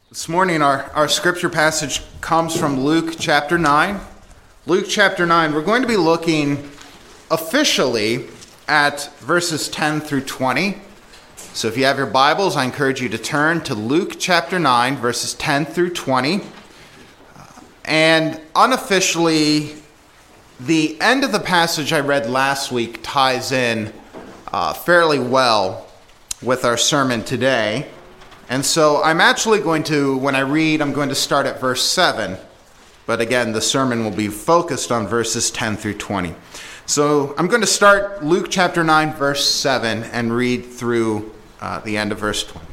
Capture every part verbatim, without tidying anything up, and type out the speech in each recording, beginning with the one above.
This morning, our, our scripture passage comes from Luke chapter nine. Luke chapter nine, we're going to be looking officially at verses ten through twenty. So if you have your Bibles, I encourage you to turn to Luke chapter nine, verses ten through twenty. And unofficially, the end of the passage I read last week ties in uh, fairly well with our sermon today. And so I'm actually going to, when I read, I'm going to start at verse seven. But again, the sermon will be focused on verses ten through twenty. So I'm going to start Luke chapter nine, verse seven, and read through uh, the end of verse twenty.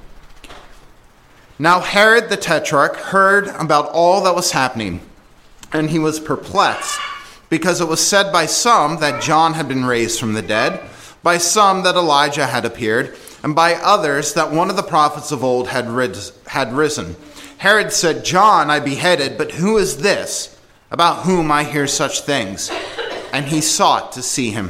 Now Herod the Tetrarch heard about all that was happening, and he was perplexed, because it was said by some that John had been raised from the dead, by some that Elijah had appeared, and by others that one of the prophets of old had rid- had risen. Herod said, John I beheaded, but who is this, about whom I hear such things? And he sought to see him.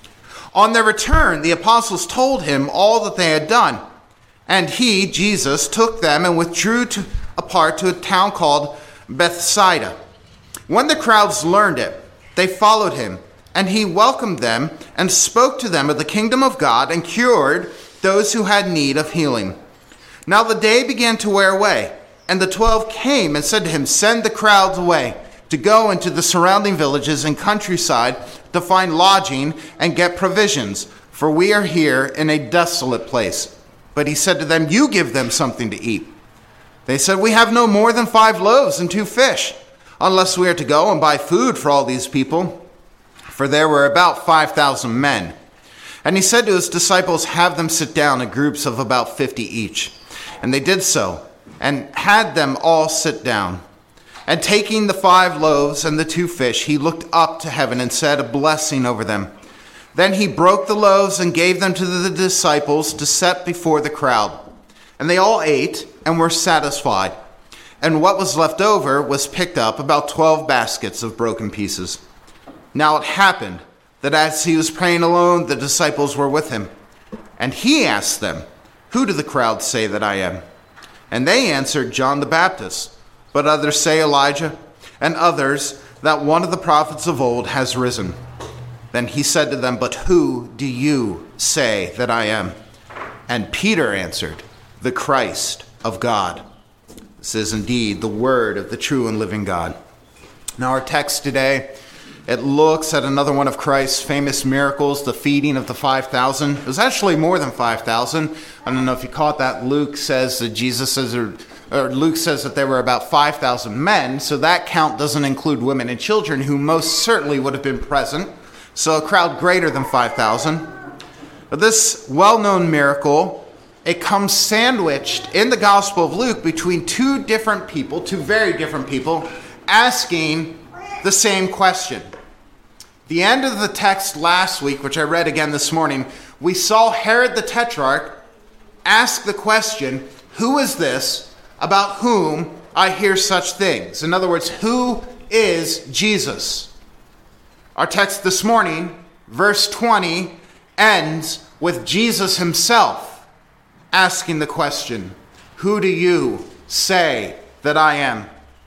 On their return, the apostles told him all that they had done. And he, Jesus, took them and withdrew to, apart to a town called Bethsaida. When the crowds learned it, they followed him, and he welcomed them and spoke to them of the kingdom of God and cured those who had need of healing. Now the day began to wear away, and the twelve came and said to him, Send the crowds away to go into the surrounding villages and countryside to find lodging and get provisions, for we are here in a desolate place. But he said to them, You give them something to eat. They said, We have no more than five loaves and two fish, unless we are to go and buy food for all these people. For there were about five thousand men. And he said to his disciples, Have them sit down in groups of about fifty each. And they did so, and had them all sit down. And taking the five loaves and the two fish, he looked up to heaven and said a blessing over them. Then he broke the loaves and gave them to the disciples to set before the crowd. And they all ate and were satisfied. And what was left over was picked up, about twelve baskets of broken pieces. Now it happened that as he was praying alone, the disciples were with him. And he asked them, Who do the crowd say that I am? And they answered, John the Baptist. But others say Elijah, and others that one of the prophets of old has risen. Then he said to them, But who do you say that I am? And Peter answered, The Christ of God. This is indeed the word of the true and living God. Now our text today, it looks at another one of Christ's famous miracles, the feeding of the five thousand. It was actually more than five thousand. I don't know if you caught that. Luke says that Jesus says, or, or Luke says that there were about five thousand men. So that count doesn't include women and children, who most certainly would have been present. So a crowd greater than five thousand. But this well-known miracle, it comes sandwiched in the Gospel of Luke between two different people, two very different people, asking the same question. The end of the text last week, which I read again this morning, we saw Herod the Tetrarch ask the question, Who is this about whom I hear such things? In other words, who is Jesus? Our text this morning, verse twenty, ends with Jesus himself asking the question, Who do you say that I am?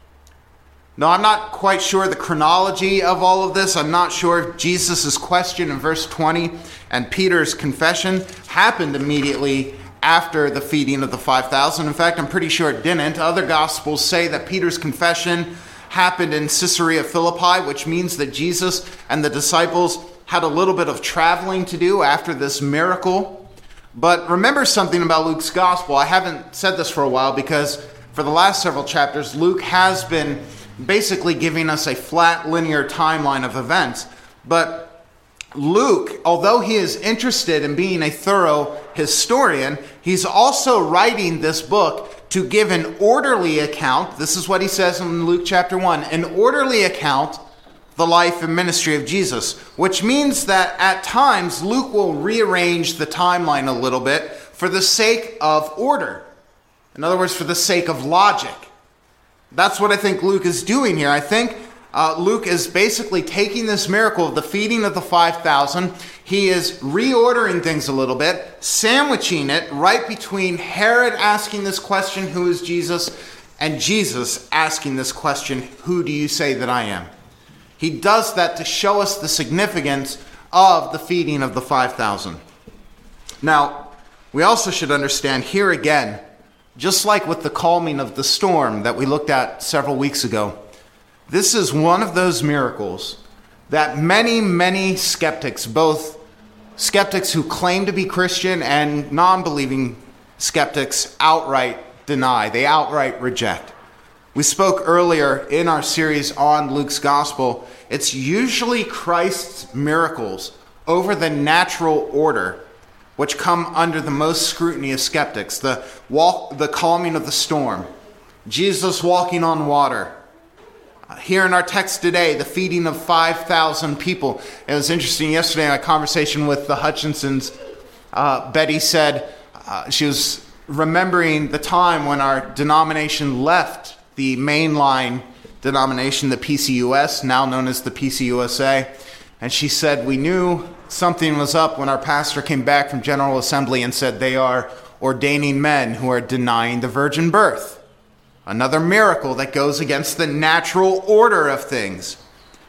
Now, I'm not quite sure the chronology of all of this. I'm not sure if Jesus' question in verse twenty and Peter's confession happened immediately after the feeding of the five thousand. In fact, I'm pretty sure it didn't. Other Gospels say that Peter's confession happened in Caesarea Philippi, which means that Jesus and the disciples had a little bit of traveling to do after this miracle. But remember something about Luke's Gospel. I haven't said this for a while because for the last several chapters, Luke has been basically giving us a flat linear timeline of events. But Luke, although he is interested in being a thorough historian, he's also writing this book to give an orderly account. This is what he says in Luke chapter one, an orderly account of the life and ministry of Jesus, which means that at times Luke will rearrange the timeline a little bit for the sake of order. In other words, for the sake of logic. That's what I think Luke is doing here. I think uh, Luke is basically taking this miracle of the feeding of the five thousand. He is reordering things a little bit, sandwiching it right between Herod asking this question, who is Jesus, and Jesus asking this question, who do you say that I am? He does that to show us the significance of the feeding of the five thousand. Now, we also should understand here again, just like with the calming of the storm that we looked at several weeks ago, this is one of those miracles that many, many skeptics, both skeptics who claim to be Christian and non-believing skeptics, outright deny. They outright reject. We spoke earlier in our series on Luke's gospel. It's usually Christ's miracles over the natural order which come under the most scrutiny of skeptics. The walk, the calming of the storm, Jesus walking on water. Uh, here in our text today, the feeding of five thousand people. It was interesting yesterday in a conversation with the Hutchinsons. Uh, Betty said uh, she was remembering the time when our denomination left the mainline denomination, the P C U S, now known as the P C U S A. And she said, we knew something was up when our pastor came back from General Assembly and said they are ordaining men who are denying the virgin birth. Another miracle that goes against the natural order of things.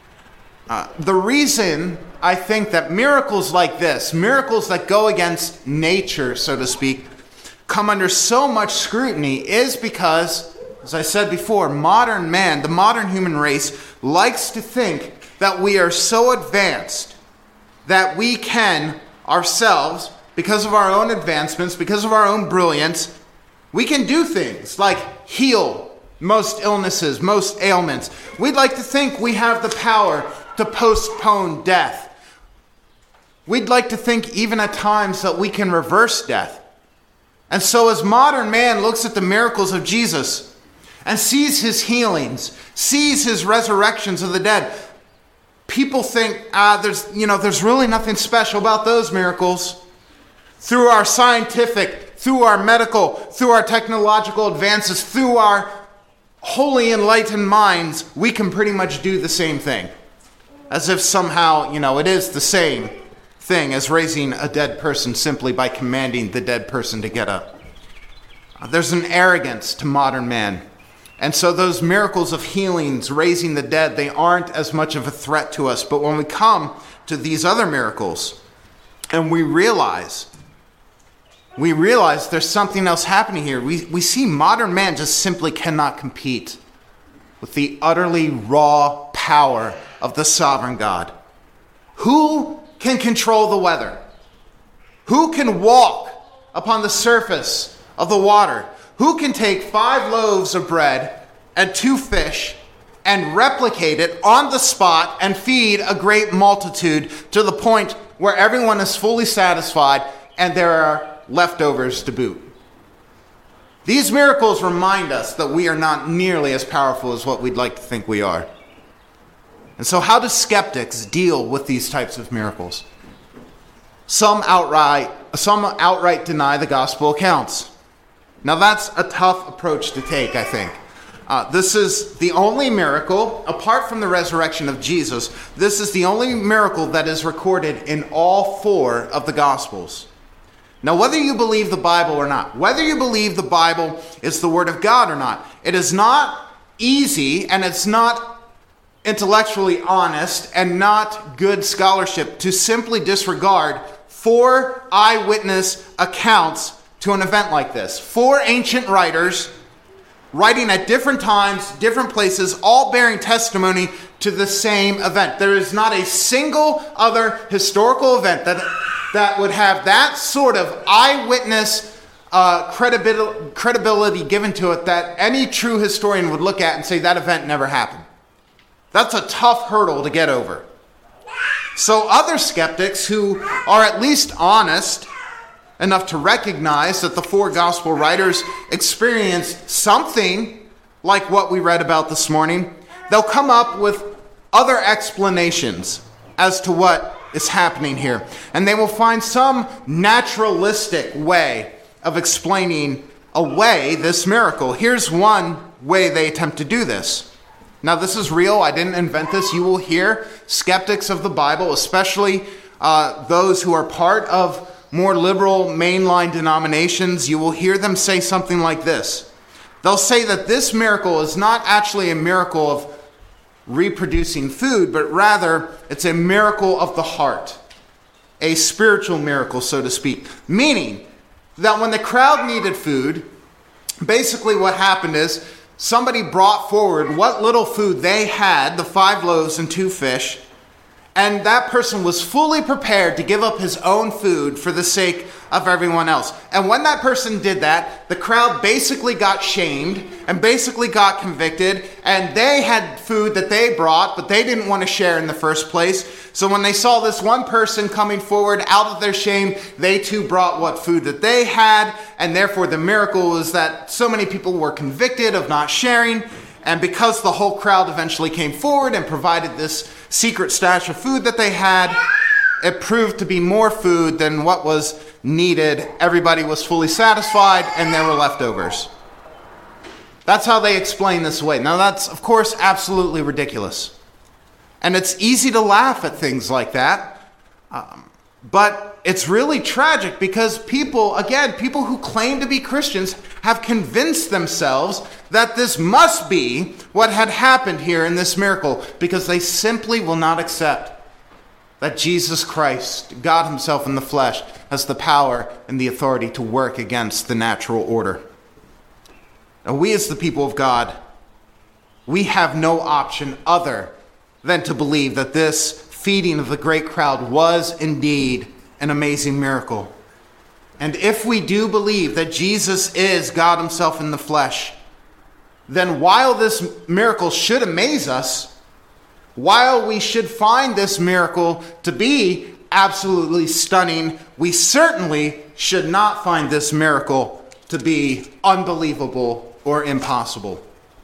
Uh, the reason I think that miracles like this, miracles that go against nature, so to speak, come under so much scrutiny is because, as I said before, modern man, the modern human race, likes to think that we are so advanced that we can ourselves, because of our own advancements, because of our own brilliance, we can do things like heal most illnesses, most ailments. We'd like to think we have the power to postpone death. We'd like to think even at times that we can reverse death. And so as modern man looks at the miracles of Jesus and sees his healings, sees his resurrections of the dead, people think, ah, there's, you know, there's really nothing special about those miracles. Through our scientific, through our medical, through our technological advances, through our wholly enlightened minds, we can pretty much do the same thing. As if somehow, you know, it is the same thing as raising a dead person simply by commanding the dead person to get up. There's an arrogance to modern man. And so those miracles of healings, raising the dead, they aren't as much of a threat to us. But when we come to these other miracles and we realize, we realize there's something else happening here. We, we see modern man just simply cannot compete with the utterly raw power of the sovereign God. Who can control the weather? Who can walk upon the surface of the water? Who can take five loaves of bread and two fish and replicate it on the spot and feed a great multitude to the point where everyone is fully satisfied and there are leftovers to boot? These miracles remind us that we are not nearly as powerful as what we'd like to think we are. And so how do skeptics deal with these types of miracles? Some outright, some outright deny the gospel accounts. Now that's a tough approach to take, I think. Uh, this is the only miracle, apart from the resurrection of Jesus, this is the only miracle that is recorded in all four of the Gospels. Now, whether you believe the Bible or not, whether you believe the Bible is the Word of God or not, it is not easy and it's not intellectually honest and not good scholarship to simply disregard four eyewitness accounts to an event like this. Four ancient writers writing at different times, different places, all bearing testimony to the same event. There is not a single other historical event that, that would have that sort of eyewitness uh, credibil- credibility given to it that any true historian would look at and say that event never happened. That's a tough hurdle to get over. So other skeptics who are at least honest enough to recognize that the four gospel writers experienced something like what we read about this morning, they'll come up with other explanations as to what is happening here. And they will find some naturalistic way of explaining away this miracle. Here's one way they attempt to do this. Now, this is real. I didn't invent this. You will hear skeptics of the Bible, especially uh, those who are part of more liberal mainline denominations, you will hear them say something like this. They'll say that this miracle is not actually a miracle of reproducing food, but rather it's a miracle of the heart, a spiritual miracle, so to speak. Meaning that when the crowd needed food, basically what happened is somebody brought forward what little food they had, the five loaves and two fish, and that person was fully prepared to give up his own food for the sake of everyone else. And when that person did that, the crowd basically got shamed and basically got convicted, and they had food that they brought, but they didn't want to share in the first place. So when they saw this one person coming forward out of their shame, they too brought what food that they had, and therefore the miracle was that so many people were convicted of not sharing. And because the whole crowd eventually came forward and provided this secret stash of food that they had, it proved to be more food than what was needed. Everybody was fully satisfied, and there were leftovers. That's how they explain this away. Now that's, of course, absolutely ridiculous. And it's easy to laugh at things like that. Um, but it's really tragic because people, again, people who claim to be Christians have convinced themselves that this must be what had happened here in this miracle, because they simply will not accept that Jesus Christ, God himself in the flesh, has the power and the authority to work against the natural order. Now, we as the people of God, we have no option other than to believe that this feeding of the great crowd was indeed an amazing miracle. And if we do believe that Jesus is God himself in the flesh, then while this miracle should amaze us, while we should find this miracle to be absolutely stunning, we certainly should not find this miracle to be unbelievable or impossible.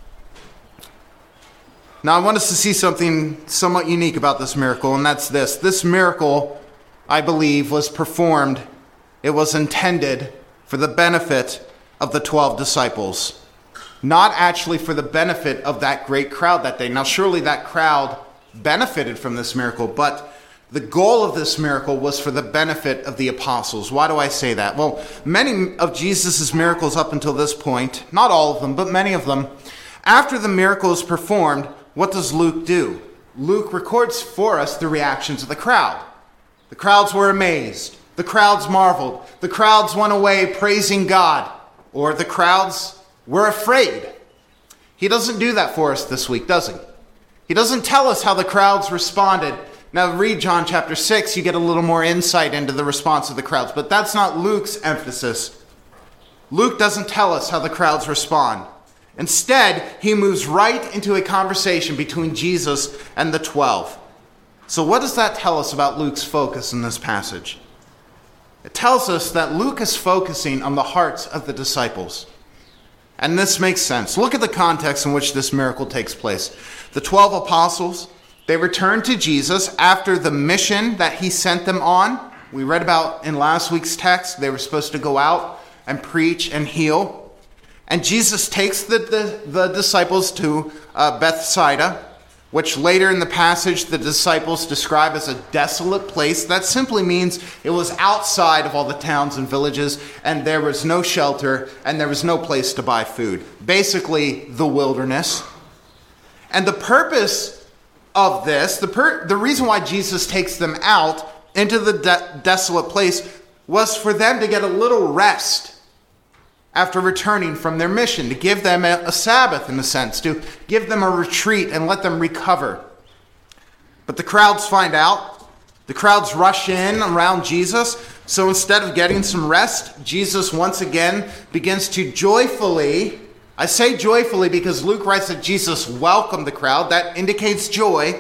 Now, I want us to see something somewhat unique about this miracle, and that's this. This miracle, I believe, was performed, it was intended for the benefit of the twelve disciples, not actually for the benefit of that great crowd that day. Now, surely that crowd benefited from this miracle, but the goal of this miracle was for the benefit of the apostles. Why do I say that? Well, many of Jesus' miracles up until this point, not all of them, but many of them, after the miracle is performed, what does Luke do? Luke records for us the reactions of the crowd. The crowds were amazed. The crowds marveled. The crowds went away praising God. Or the crowds were afraid. He doesn't do that for us this week, does he? He doesn't tell us how the crowds responded. Now read John chapter six, you get a little more insight into the response of the crowds. But that's not Luke's emphasis. Luke doesn't tell us how the crowds respond. Instead, he moves right into a conversation between Jesus and the twelve. So what does that tell us about Luke's focus in this passage? It tells us that Luke is focusing on the hearts of the disciples. And this makes sense. Look at the context in which this miracle takes place. The twelve apostles, they returned to Jesus after the mission that he sent them on. We read about in last week's text, they were supposed to go out and preach and heal. And Jesus takes the, the, the disciples to uh, Bethsaida, which later in the passage the disciples describe as a desolate place. That simply means it was outside of all the towns and villages, and there was no shelter, and there was no place to buy food. Basically, the wilderness. And the purpose of this, the, per- the reason why Jesus takes them out into the de- desolate place was for them to get a little rest after returning from their mission, to give them a, a Sabbath in a sense, to give them a retreat and let them recover. But the crowds find out. The crowds rush in around Jesus. So instead of getting some rest, Jesus once again begins to joyfully, I say joyfully because Luke writes that Jesus welcomed the crowd. That indicates joy.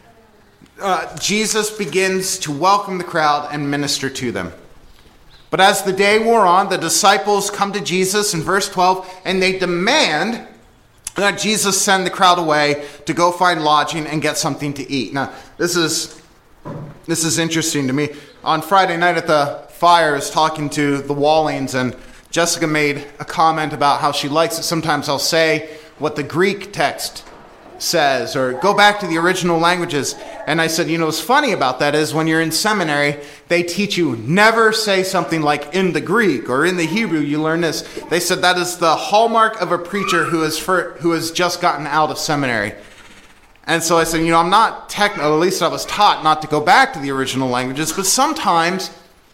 Uh, Jesus begins to welcome the crowd and minister to them. But as the day wore on, the disciples come to Jesus in verse twelve, and they demand that Jesus send the crowd away to go find lodging and get something to eat. Now, this is this is interesting to me. On Friday night at the fire, I was talking to the Wallings, and Jessica made a comment about how she likes it. Sometimes I'll say what the Greek text says, or go back to the original languages. And I said, you know, what's funny about that is when you're in seminary, they teach you never say something like in the Greek or in the Hebrew, you learn this. They said that is the hallmark of a preacher who is for, who has just gotten out of seminary. And so I said, you know, I'm not technical, at least I was taught not to go back to the original languages, but sometimes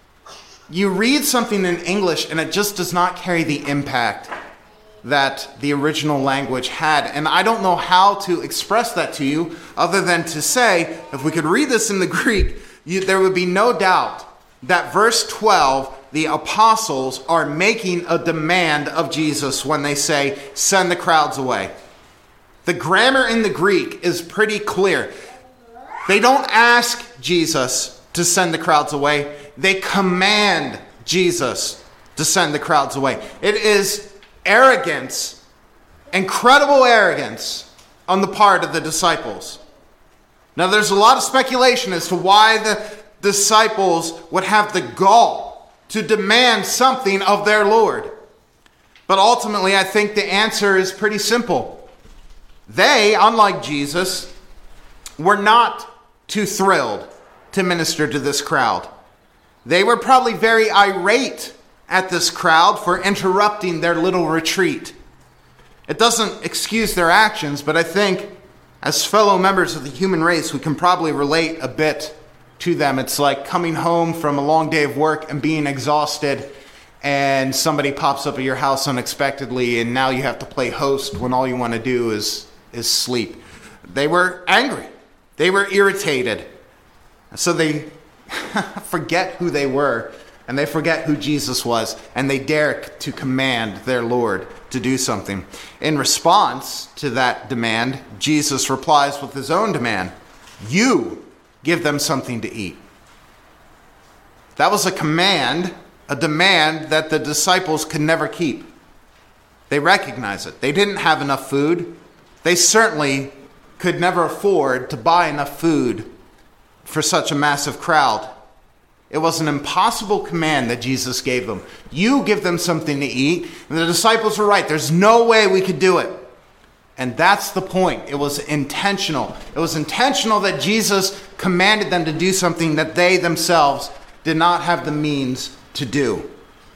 you read something in English and it just does not carry the impact that the original language had. And I don't know how to express that to you other than to say, if we could read this in the Greek, you, there would be no doubt that verse twelve, the apostles are making a demand of Jesus when they say, send the crowds away. The grammar in the Greek is pretty clear. They don't ask Jesus to send the crowds away. They command Jesus to send the crowds away. It is arrogance, incredible arrogance on the part of the disciples. Now, there's a lot of speculation as to why the disciples would have the gall to demand something of their Lord. But ultimately, I think the answer is pretty simple. They, unlike Jesus, were not too thrilled to minister to this crowd. They were probably very irate at this crowd for interrupting their little retreat. It doesn't excuse their actions, but I think as fellow members of the human race, we can probably relate a bit to them. It's like coming home from a long day of work and being exhausted, and somebody pops up at your house unexpectedly, and now you have to play host when all you want to do is, is sleep. They were angry. They were irritated. So they forget who they were, and they forget who Jesus was, and they dare to command their Lord to do something. In response to that demand, Jesus replies with his own demand. You give them something to eat. That was a command, a demand that the disciples could never keep. They recognize it. They didn't have enough food. They certainly could never afford to buy enough food for such a massive crowd. It was an impossible command that Jesus gave them. You give them something to eat. And the disciples were right. There's no way we could do it. And that's the point. It was intentional. It was intentional that Jesus commanded them to do something that they themselves did not have the means to do.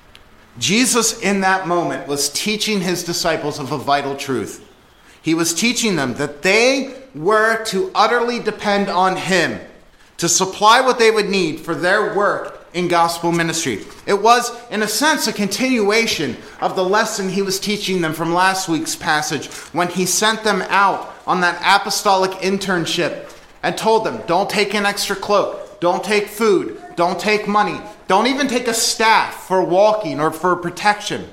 Jesus, in that moment, was teaching his disciples of a vital truth. He was teaching them that they were to utterly depend on him to supply what they would need for their work in gospel ministry. It was, in a sense, a continuation of the lesson he was teaching them from last week's passage when he sent them out on that apostolic internship and told them, don't take an extra cloak, don't take food, don't take money, don't even take a staff for walking or for protection.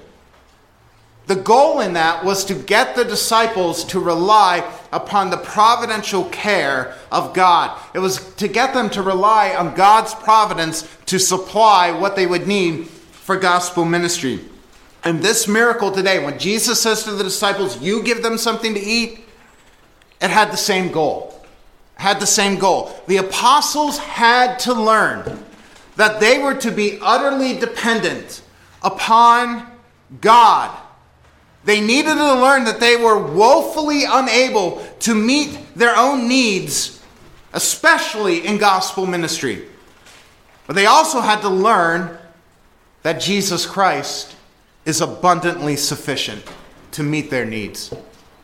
The goal in that was to get the disciples to rely upon the providential care of God. It was to get them to rely on God's providence to supply what they would need for gospel ministry. And this miracle today, when Jesus says to the disciples, you give them something to eat, it had the same goal. It had the same goal. The apostles had to learn that they were to be utterly dependent upon God. They needed to learn that they were woefully unable to meet their own needs, especially in gospel ministry. But they also had to learn that Jesus Christ is abundantly sufficient to meet their needs.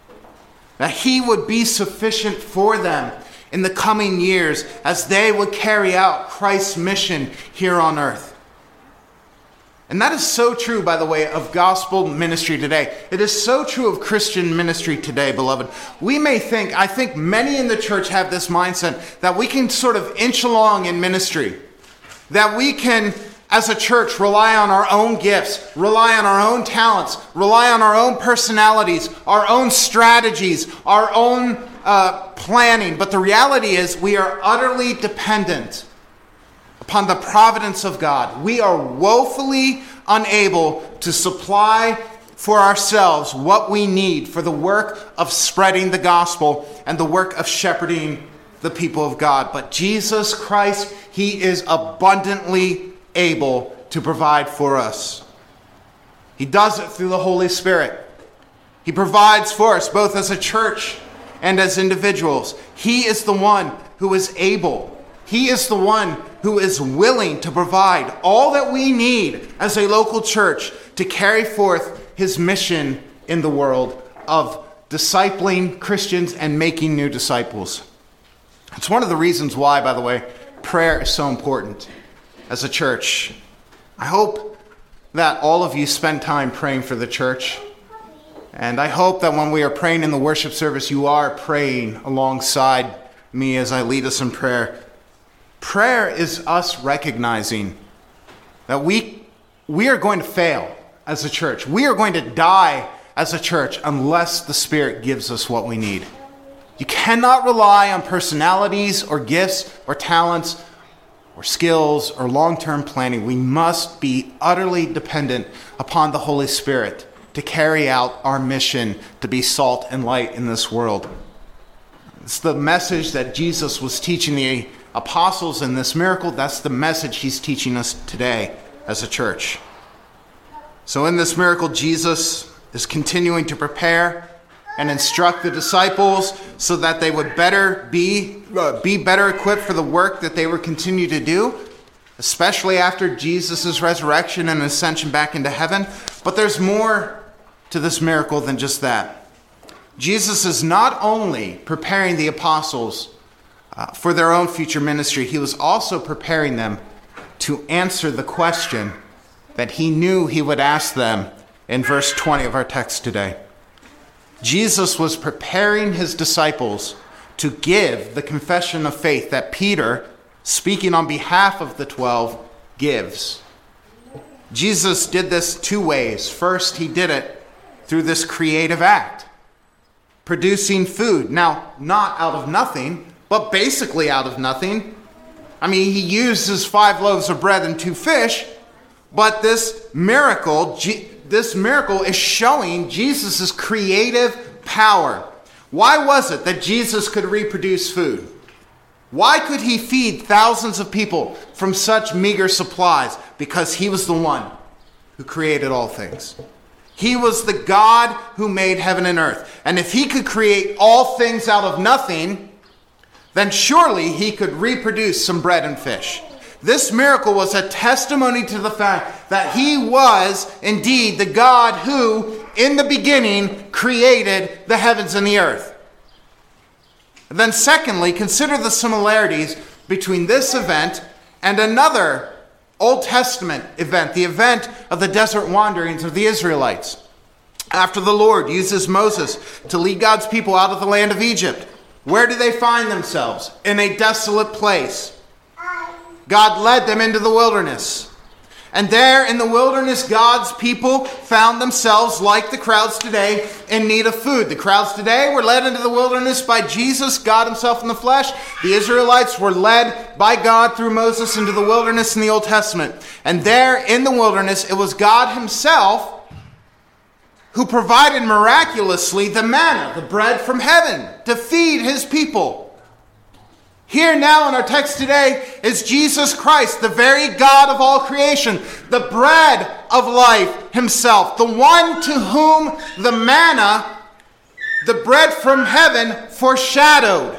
That he would be sufficient for them in the coming years as they would carry out Christ's mission here on earth. And that is so true, by the way, of gospel ministry today. It is so true of Christian ministry today, beloved. We may think, I think many in the church have this mindset that we can sort of inch along in ministry. That we can, as a church, rely on our own gifts, rely on our own talents, rely on our own personalities, our own strategies, our own uh, planning. But the reality is we are utterly dependent upon the providence of God. We are woefully unable to supply for ourselves what we need for the work of spreading the gospel and the work of shepherding the people of God. But Jesus Christ, he is abundantly able to provide for us. He does it through the Holy Spirit. He provides for us both as a church and as individuals. He is the one who is able. He is the one who is willing to provide all that we need as a local church to carry forth his mission in the world of discipling Christians and making new disciples. It's one of the reasons why, by the way, prayer is so important as a church. I hope that all of you spend time praying for the church. And I hope that when we are praying in the worship service, you are praying alongside me as I lead us in prayer. Prayer is us recognizing that we, we are going to fail as a church. We are going to die as a church unless the Spirit gives us what we need. You cannot rely on personalities or gifts or talents or skills or long-term planning. We must be utterly dependent upon the Holy Spirit to carry out our mission to be salt and light in this world. It's the message that Jesus was teaching the apostles in this miracle. That's the message he's teaching us today as a church. So in this miracle, Jesus is continuing to prepare and instruct the disciples so that they would better be, uh, be better equipped for the work that they would continue to do, especially after Jesus' resurrection and ascension back into heaven. But there's more to this miracle than just that. Jesus is not only preparing the apostles uh, for their own future ministry, he was also preparing them to answer the question that he knew he would ask them in verse twenty of our text today. Jesus was preparing his disciples to give the confession of faith that Peter, speaking on behalf of the twelve, gives. Jesus did this two ways. First, he did it through this creative act, producing food. Now, not out of nothing, but basically out of nothing. I mean, he used his five loaves of bread and two fish, but this miracle, this miracle is showing Jesus' creative power. Why was it that Jesus could reproduce food? Why could he feed thousands of people from such meager supplies? Because he was the one who created all things. He was the God who made heaven and earth. And if he could create all things out of nothing, then surely he could reproduce some bread and fish. This miracle was a testimony to the fact that he was indeed the God who, in the beginning, created the heavens and the earth. And then secondly, consider the similarities between this event and another Old Testament event, the event of the desert wanderings of the Israelites. After the Lord uses Moses to lead God's people out of the land of Egypt, where do they find themselves? In a desolate place. God led them into the wilderness. And there in the wilderness, God's people found themselves, like the crowds today, in need of food. The crowds today were led into the wilderness by Jesus, God himself in the flesh. The Israelites were led by God through Moses into the wilderness in the Old Testament. And there in the wilderness, it was God himself who provided miraculously the manna, the bread from heaven, to feed his people. Here now in our text today is Jesus Christ, the very God of all creation, the bread of life himself, the one to whom the manna, the bread from heaven, foreshadowed.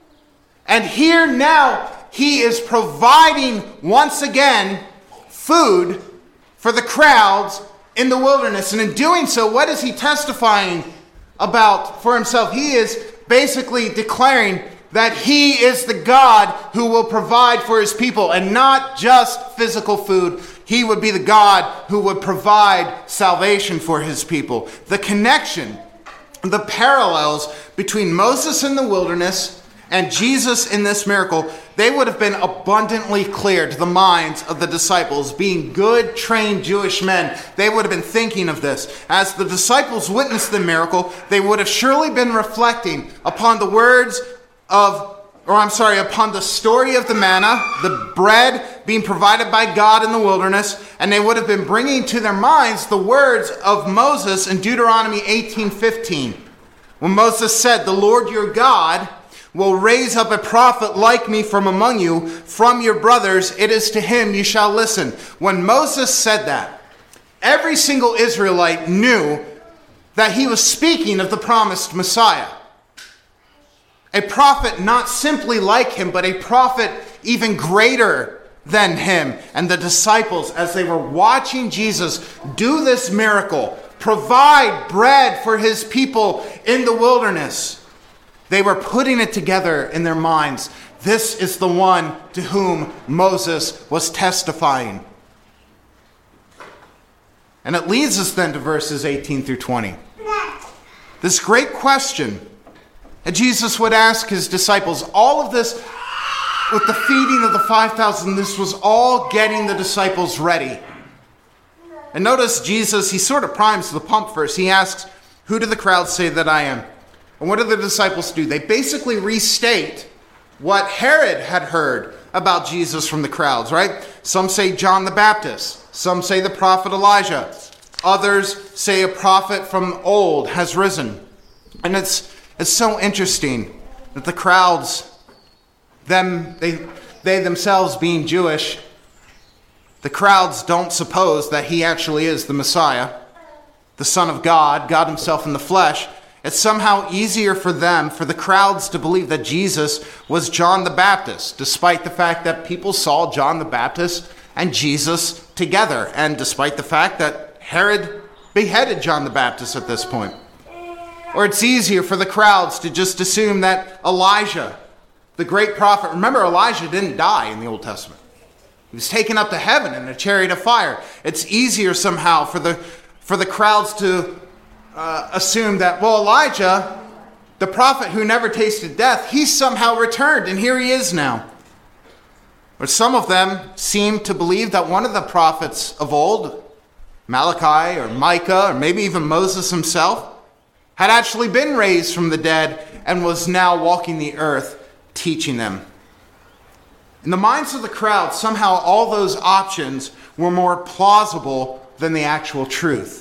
And here now he is providing once again food for the crowds in the wilderness. And in doing so, what is he testifying about for himself? He is basically declaring that he is the God who will provide for his people, and not just physical food. He would be the God who would provide salvation for his people. The connection, the parallels between Moses in the wilderness and Jesus in this miracle, they would have been abundantly clear to the minds of the disciples. Being good, trained Jewish men, they would have been thinking of this. As the disciples witnessed the miracle, they would have surely been reflecting upon the words of, or I'm sorry, upon the story of the manna, the bread being provided by God in the wilderness, and they would have been bringing to their minds the words of Moses in Deuteronomy eighteen fifteen, when Moses said, "The Lord your God will raise up a prophet like me from among you, from your brothers. It is to him you shall listen." When Moses said that, every single Israelite knew that he was speaking of the promised Messiah. A prophet not simply like him, but a prophet even greater than him. And the disciples, as they were watching Jesus do this miracle, provide bread for his people in the wilderness, they were putting it together in their minds. This is the one to whom Moses was testifying. And it leads us then to verses eighteen through twenty. This great question that Jesus would ask his disciples. All of this with the feeding of the five thousand, this was all getting the disciples ready. And notice Jesus, he sort of primes the pump first. He asks, who do the crowds say that I am? And what do the disciples do? They basically restate what Herod had heard about Jesus from the crowds, right? Some say John the Baptist. Some say the prophet Elijah. Others say a prophet from old has risen. And it's it's so interesting that the crowds, them they they themselves being Jewish, the crowds don't suppose that he actually is the Messiah, the Son of God, God himself in the flesh. It's somehow easier for them, for the crowds, to believe that Jesus was John the Baptist, despite the fact that people saw John the Baptist and Jesus together, and despite the fact that Herod beheaded John the Baptist at this point. Or it's easier for the crowds to just assume that Elijah, the great prophet, remember Elijah didn't die in the Old Testament. He was taken up to heaven in a chariot of fire. It's easier somehow for the for the crowds to uh, assume that, well, Elijah, the prophet who never tasted death, he's somehow returned, and here he is now. Or some of them seem to believe that one of the prophets of old, Malachi or Micah, or maybe even Moses himself, had actually been raised from the dead and was now walking the earth teaching them. In the minds of the crowd, somehow all those options were more plausible than the actual truth.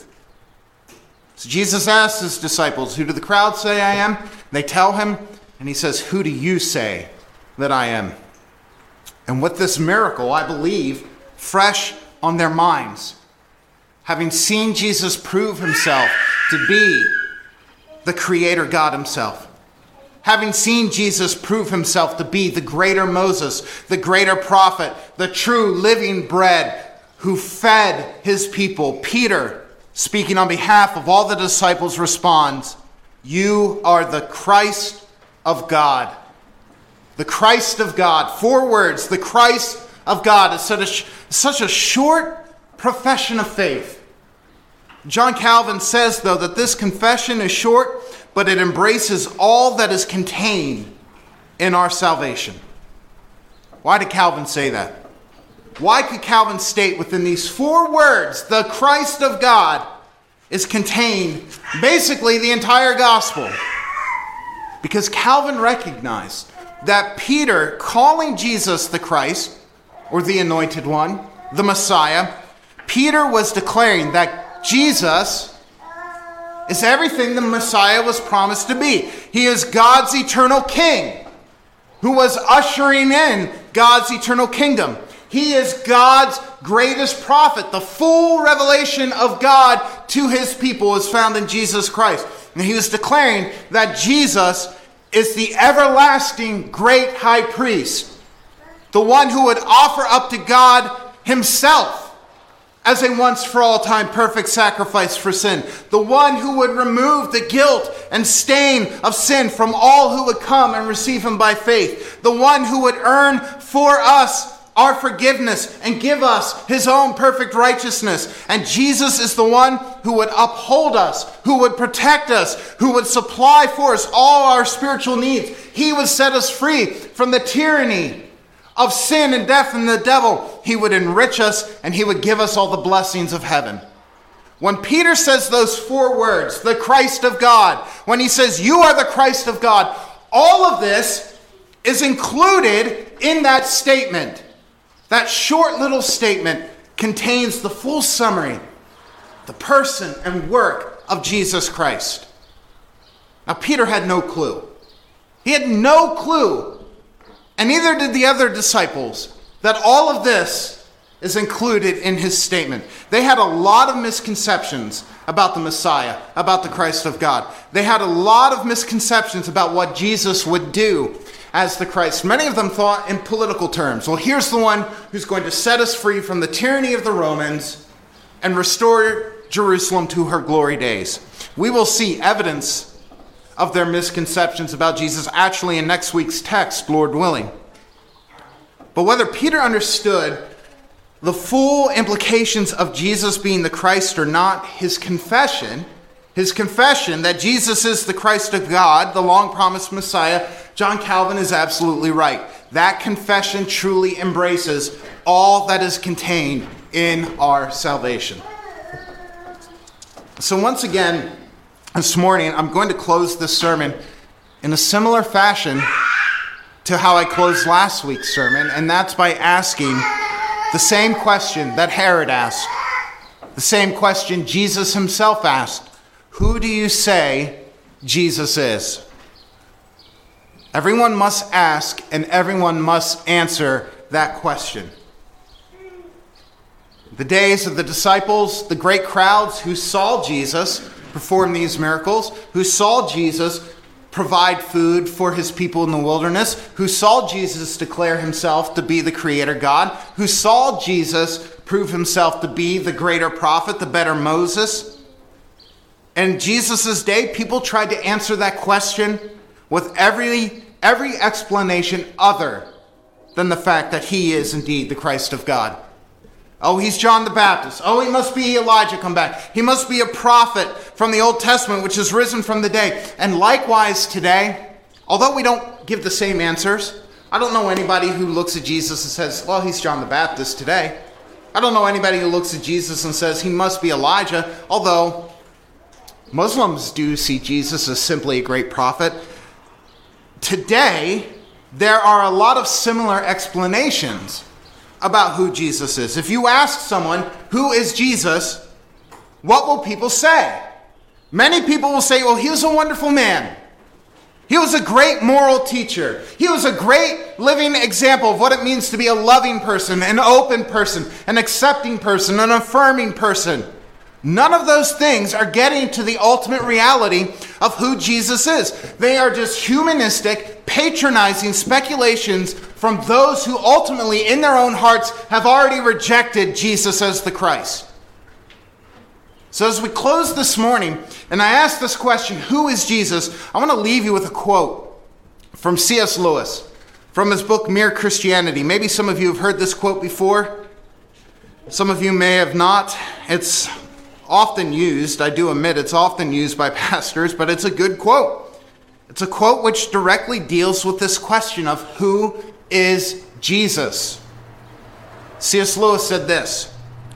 So Jesus asks his disciples, who do the crowd say I am? They tell him, and he says, who do you say that I am? And with this miracle, I believe, fresh on their minds, having seen Jesus prove himself to be the Creator God himself, having seen Jesus prove himself to be the greater Moses, the greater prophet, the true living bread who fed his people, Peter, speaking on behalf of all the disciples, responds, you are the Christ of God. The Christ of God. Four words, the Christ of God, is such a, such a short profession of faith. John Calvin says, though, that this confession is short, but it embraces all that is contained in our salvation. Why did Calvin say that? Why could Calvin state within these four words, the Christ of God, is contained basically the entire gospel? Because Calvin recognized that Peter, calling Jesus the Christ, or the Anointed One, the Messiah, Peter was declaring that Jesus is everything the Messiah was promised to be. He is God's eternal King, who was ushering in God's eternal kingdom. He is God's greatest prophet. The full revelation of God to his people is found in Jesus Christ. And he was declaring that Jesus is the everlasting great high priest, the one who would offer up to God himself as a once for all time perfect sacrifice for sin, the one who would remove the guilt and stain of sin from all who would come and receive him by faith, the one who would earn for us our forgiveness and give us his own perfect righteousness. And Jesus is the one who would uphold us, who would protect us, who would supply for us all our spiritual needs. He would set us free from the tyranny of sin and death and the devil. He would enrich us, and he would give us all the blessings of heaven. When Peter says those four words, the Christ of God, when he says, you are the Christ of God, all of this is included in that statement. That short little statement contains the full summary, the person and work of Jesus Christ. Now, Peter had no clue. He had no clue, and neither did the other disciples, that all of this is included in his statement. They had a lot of misconceptions about the Messiah, about the Christ of God. They had a lot of misconceptions about what Jesus would do as the Christ. Many of them thought in political terms. Well, here's the one who's going to set us free from the tyranny of the Romans and restore Jerusalem to her glory days. We will see evidence of their misconceptions about Jesus actually in next week's text, Lord willing. But whether Peter understood the full implications of Jesus being the Christ or not, his confession, his confession that Jesus is the Christ of God, the long-promised Messiah, John Calvin is absolutely right. That confession truly embraces all that is contained in our salvation. So once again, this morning, I'm going to close this sermon in a similar fashion to how I closed last week's sermon, and that's by asking the same question that Herod asked, the same question Jesus himself asked. Who do you say Jesus is? Everyone must ask and everyone must answer that question. The days of the disciples, the great crowds who saw Jesus perform these miracles, who saw Jesus provide food for his people in the wilderness, who saw Jesus declare himself to be the creator God, who saw Jesus prove himself to be the greater prophet, the better Moses. In Jesus' day, people tried to answer that question with every, every explanation other than the fact that he is indeed the Christ of God. Oh, he's John the Baptist. Oh, he must be Elijah come back. He must be a prophet from the Old Testament, which has risen from the dead. And likewise today, although we don't give the same answers, I don't know anybody who looks at Jesus and says, well, he's John the Baptist today. I don't know anybody who looks at Jesus and says, he must be Elijah, although Muslims do see Jesus as simply a great prophet. Today, there are a lot of similar explanations about who Jesus is. If you ask someone, who is Jesus, what will people say? Many people will say, well, he was a wonderful man. He was a great moral teacher. He was a great living example of what it means to be a loving person, an open person, an accepting person, an affirming person. None of those things are getting to the ultimate reality of who Jesus is. They are just humanistic, patronizing speculations from those who ultimately in their own hearts have already rejected Jesus as the Christ. So as we close this morning, and I ask this question, who is Jesus? I want to leave you with a quote from C S Lewis, from his book, Mere Christianity. Maybe some of you have heard this quote before. Some of you may have not. It's often used, I do admit it's often used by pastors, but it's a good quote. It's a quote which directly deals with this question of who is Jesus. C S Lewis said this: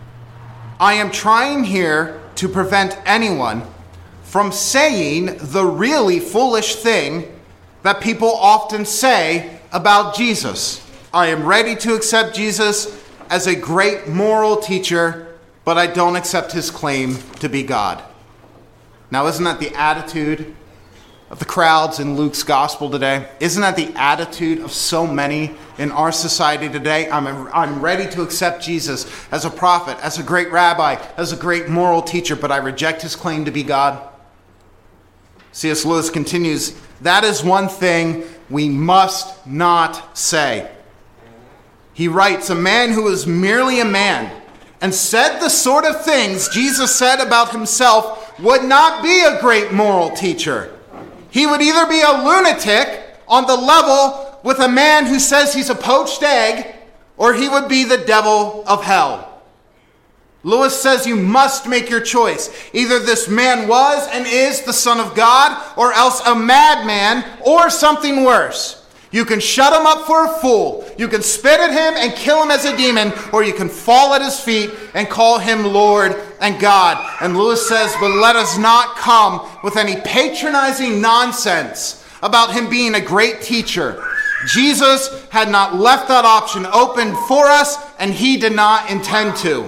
I am trying here to prevent anyone from saying the really foolish thing that people often say about Jesus. I am ready to accept Jesus as a great moral teacher, but I don't accept his claim to be God. Now, isn't that the attitude of the crowds in Luke's gospel today? Isn't that the attitude of so many in our society today? I'm, I'm ready to accept Jesus as a prophet, as a great rabbi, as a great moral teacher, but I reject his claim to be God. C S Lewis continues, that is one thing we must not say. He writes, a man who is merely a man and said the sort of things Jesus said about himself would not be a great moral teacher. He would either be a lunatic on the level with a man who says he's a poached egg, or he would be the devil of hell. Lewis says you must make your choice. Either this man was and is the Son of God, or else a madman, or something worse. You can shut him up for a fool. You can spit at him and kill him as a demon, or you can fall at his feet and call him Lord and God. And Lewis says, but let us not come with any patronizing nonsense about him being a great teacher. Jesus had not left that option open for us, and he did not intend to.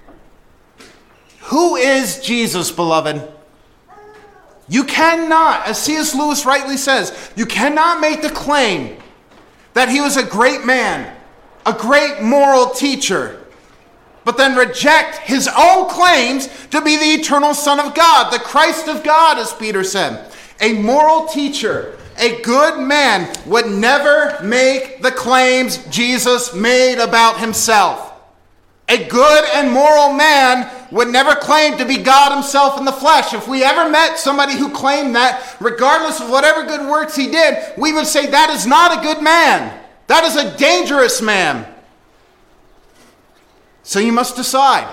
Who is Jesus, beloved? You cannot, as C S Lewis rightly says, you cannot make the claim that he was a great man, a great moral teacher, but then reject his own claims to be the eternal Son of God, the Christ of God, as Peter said. A moral teacher, a good man, would never make the claims Jesus made about himself. A good and moral man would never claim to be God himself in the flesh. If we ever met somebody who claimed that, regardless of whatever good works he did, we would say that is not a good man. That is a dangerous man. So you must decide.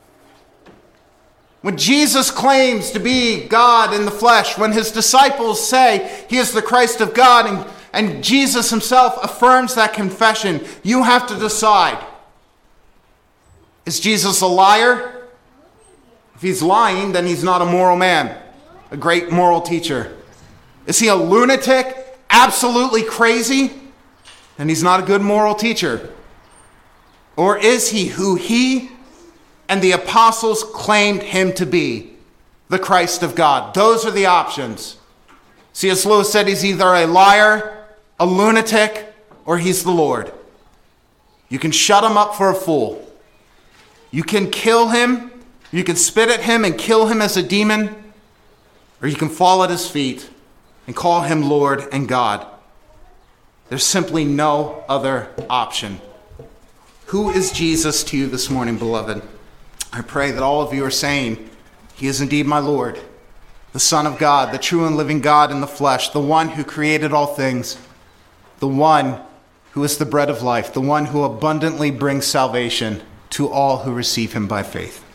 When Jesus claims to be God in the flesh, when his disciples say he is the Christ of God, and, and Jesus himself affirms that confession, you have to decide. Is Jesus a liar? If he's lying, then he's not a moral man, a great moral teacher. Is he a lunatic, absolutely crazy? Then he's not a good moral teacher. Or is he who he and the apostles claimed him to be, the Christ of God? Those are the options. C S Lewis said he's either a liar, a lunatic, or he's the Lord. You can shut him up for a fool. You can kill him, you can spit at him and kill him as a demon, or you can fall at his feet and call him Lord and God. There's simply no other option. Who is Jesus to you this morning, beloved? I pray that all of you are saying, he is indeed my Lord, the Son of God, the true and living God in the flesh, the one who created all things, the one who is the bread of life, the one who abundantly brings salvation to all who receive him by faith.